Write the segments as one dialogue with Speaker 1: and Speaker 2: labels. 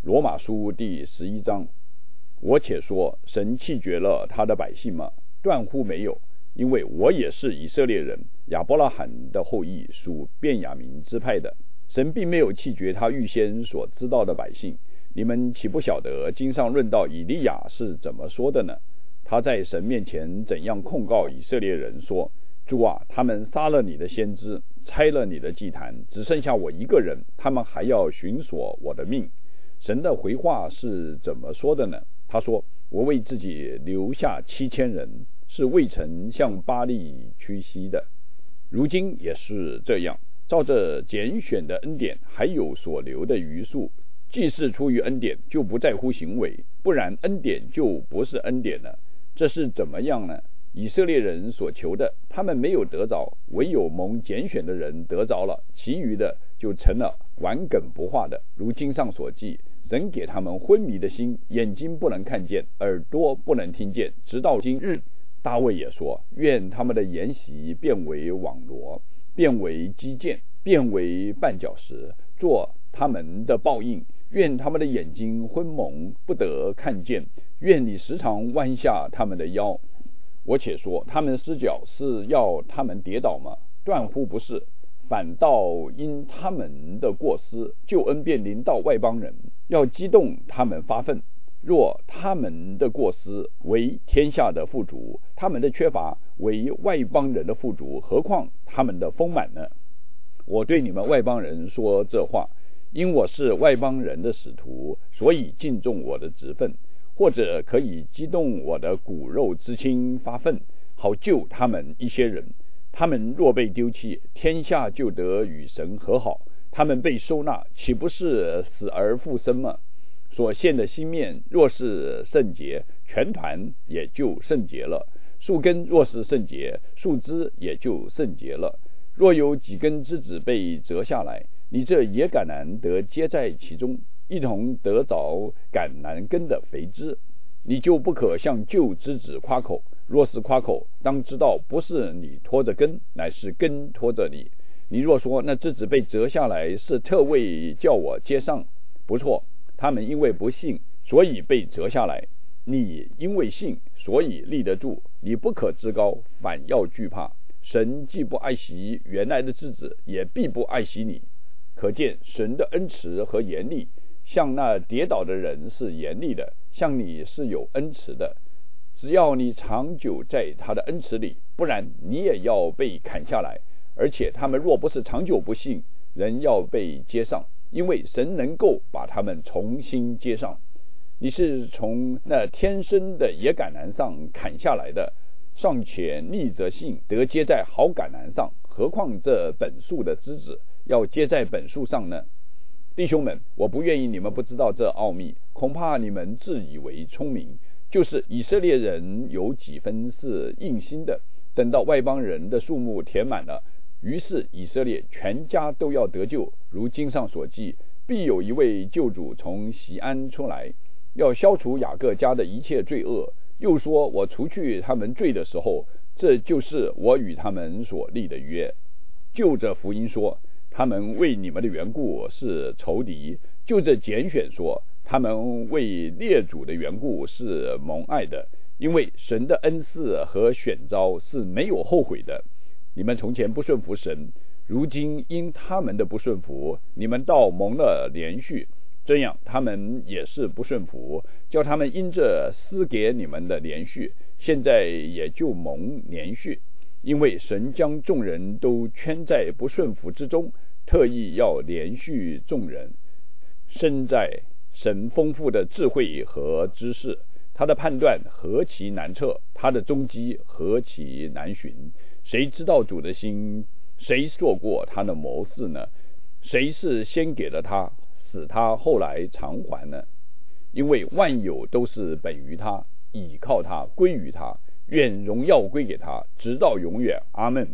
Speaker 1: 罗马书第11章，我且说，神弃绝了他的百姓吗？断乎没有，因为我也是以色列人，亚伯拉罕的后裔，属便雅悯支派的。神并没有弃绝他预先所知道的百姓。你们岂不晓得经上论到以利亚是怎么说的呢？他在神面前怎样控告以色列人说，主啊，他们杀了你的先知，拆了你的祭坛，只剩下我一个人，他们还要寻索我的命。神的回话是怎么说的呢？他说，我为自己留下7000人，是未曾向巴力屈膝的。如今也是这样，照着拣选的恩典，还有所留的余数。既是出于恩典，就不在乎行为，不然恩典就不是恩典了。这是怎么样呢？以色列人所求的，他们没有得着，唯有蒙拣选的人得着了，其余的就成了顽梗不化的。如经上所记，神给他们昏迷的心，眼睛不能看见，耳朵不能听见，直到今日。大卫也说，愿他们的筵席变为网罗，变为基建，变为绊脚石，做他们的报应。愿他们的眼睛昏蒙，不得看见，愿你时常弯下他们的腰。我且说，他们失脚是要他们跌倒吗？断乎不是，反倒因他们的过失，救恩便临到外邦人，要激动他们发愤。若他们的过失为天下的富足，他们的缺乏为外邦人的富足，何况他们的丰满呢？我对你们外邦人说这话，因我是外邦人的使徒，所以敬重我的职分，或者可以激动我的骨肉之亲发愤，好救他们一些人。他们若被丢弃，天下就得与神和好；他们被收纳，岂不是死而复生吗？所献的新面若是圣洁，全团也就圣洁了；树根若是圣洁，树枝也就圣洁了。若有几根枝子被折下来，你这野橄榄得接在其中，一同得着橄榄根的肥枝，你就不可向旧枝子夸口。若是夸口，当知道不是你拖着根，乃是根拖着你。你若说那枝子被折下来是特为叫我接上，不错，他们因为不信，所以被折下来；你因为信，所以立得住。你不可自高，反要惧怕。神既不爱惜原来的枝子，也必不爱惜你。可见神的恩慈和严厉，向那跌倒的人是严厉的，向你是有恩慈的。只要你长久在他的恩慈里，不然你也要被砍下来。而且他们若不是长久不信，人要被接上，因为神能够把他们重新接上。你是从那天生的野橄榄上砍下来的，尚且逆着性得接在好橄榄上，何况这本树的枝子要接在本树上呢？弟兄们，我不愿意你们不知道这奥秘，恐怕你们自以为聪明。就是以色列人有几分是硬心的，等到外邦人的数目填满了，于是以色列全家都要得救。如经上所记，必有一位救主从锡安出来，要消除雅各家的一切罪恶。又说，我除去他们罪的时候，这就是我与他们所立的约。就着福音说，他们为你们的缘故是仇敌；就着拣选说，他们为列祖的缘故是蒙爱的。因为神的恩赐和选召是没有后悔的。你们从前不顺服神，如今因他们的不顺服，你们倒蒙了连续。这样他们也是不顺服，叫他们因着施给你们的连续，现在也就蒙连续。因为神将众人都圈在不顺服之中，特意要连续众人。身在神丰富的智慧和知识，他的判断何其难测，他的踪迹何其难寻。谁知道主的心？谁做过他的谋士呢？谁是先给了他，使他后来偿还呢？因为万有都是本于他，倚靠他，归于他，愿荣耀归给他，直到永远。阿们。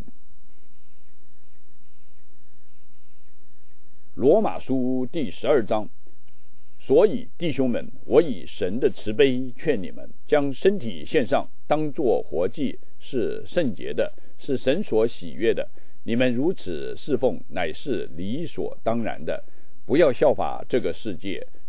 Speaker 1: 罗马书第12章。所以弟兄们，我以神的慈悲劝你们，将身体献上，当作活祭，是圣洁的，是神所喜悦的。你们如此侍奉，乃是理所当然的。不要效法这个世界，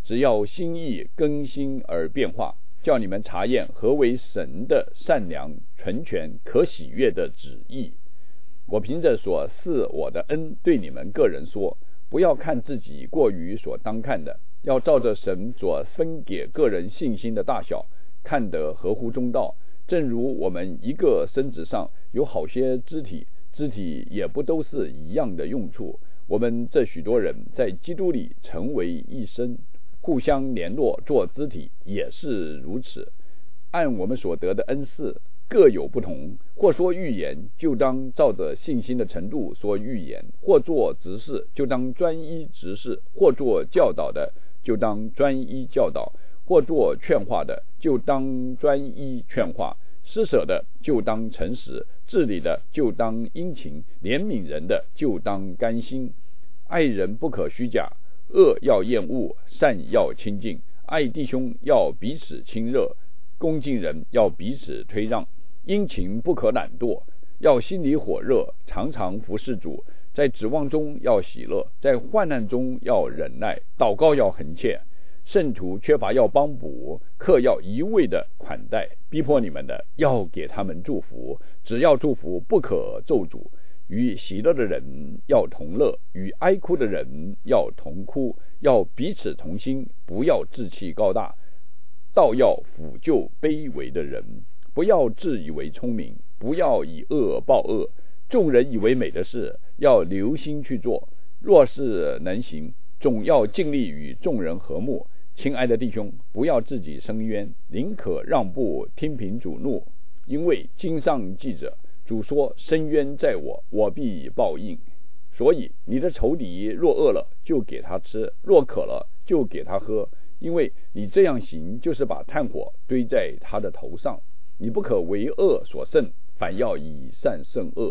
Speaker 1: 只要心意更新而变化，叫你们察验何为神的善良、纯全、可喜悦的旨意。我凭着所赐我的恩对你们个人说，不要看自己过于所当看的，要照着神所分给个人信心的大小，看得合乎中道。正如我们一个身子上有好些肢体，肢体也不都是一样的用处。我们这许多人在基督里成为一身，互相联络做肢体，也是如此。按我们所得的恩赐各有不同，或说预言，就当照着信心的程度说预言；或做执事，就当专一执事；或做教导的，就当专一教导；或做劝化的，就当专一劝化；施舍的，就当诚实；治理的，就当殷勤；怜悯人的，就当甘心。爱人不可虚假，恶要厌恶，善要亲近。爱弟兄要彼此亲热，恭敬人要彼此推让。殷勤不可懒惰，要心里火热，常常服侍主。在指望中要喜乐，在患难中要忍耐，祷告要恒切。圣徒缺乏要帮补，客要一味的款待，逼迫你们的要给他们祝福，只要祝福，不可咒诅。与喜乐的人要同乐，与哀哭的人要同哭，要彼此同心，不要志气高大，倒要抚救卑微的人。不要自以为聪明，不要以恶报恶。众人以为美的事，要留心去做。若是能行，总要尽力与众人和睦。亲爱的弟兄，不要自己伸冤，宁可让步，听凭主怒。因为经上记着，主说：伸冤在我，我必报应。所以你的仇敌若饿了，就给他吃；若渴了，就给他喝。因为你这样行，就是把炭火堆在他的头上。你不可为恶所胜，反要以善胜恶。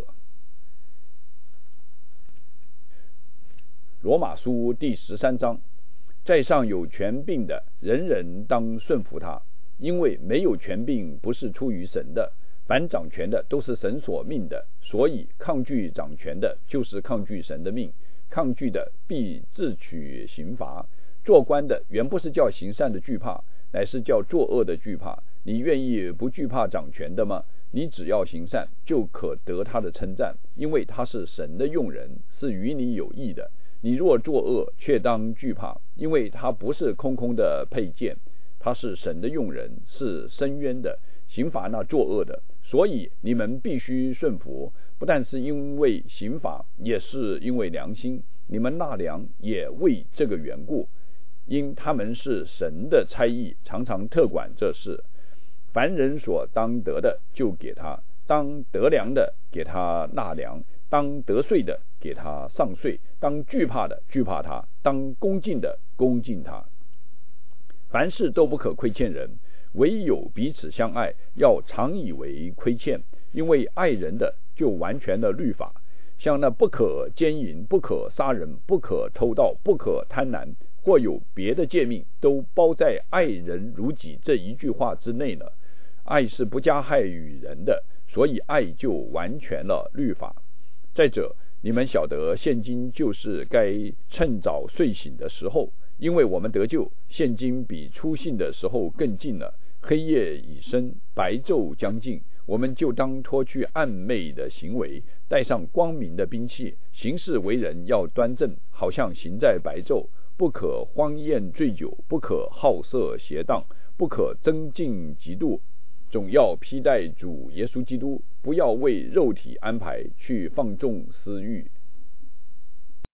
Speaker 1: 罗马书第13章，在上有权柄的，人人当顺服他，因为没有权柄不是出于神的，凡掌权的都是神所命的，所以抗拒掌权的，就是抗拒神的命，抗拒的必自取刑罚。做官的原不是叫行善的惧怕，乃是叫作恶的惧怕。你愿意不惧怕掌权的吗？你只要行善，就可得他的称赞，因为他是神的用人，是与你有益的。你若作恶，却当惧怕，因为他不是空空的佩剑，他是神的用人，是伸冤的，刑罚那作恶的。所以你们必须顺服，不但是因为刑罚，也是因为良心。你们纳粮也为这个缘故，因他们是神的差役，常常特管这事。凡人所当得的，就给他；当得粮的，给他纳粮；当得税的，给他上税；当惧怕的，惧怕他；当恭敬的，恭敬他。凡事都不可亏欠人，唯有彼此相爱，要常以为亏欠。因为爱人的，就完全了律法。像那不可奸淫、不可杀人、不可偷盗、不可贪婪，或有别的诫命，都包在爱人如己这一句话之内了。爱是不加害于人的，所以爱就完全了律法。再者，你们晓得现今就是该趁早睡醒的时候，因为我们得救，现今比初信的时候更近了。黑夜已深，白昼将近，我们就当脱去暗昧的行为，带上光明的兵器，行事为人要端正，好像行在白昼。不可荒宴醉酒，不可好色邪荡，不可增进嫉妒，总要披戴主耶稣基督，不要为肉体安排去放纵私欲。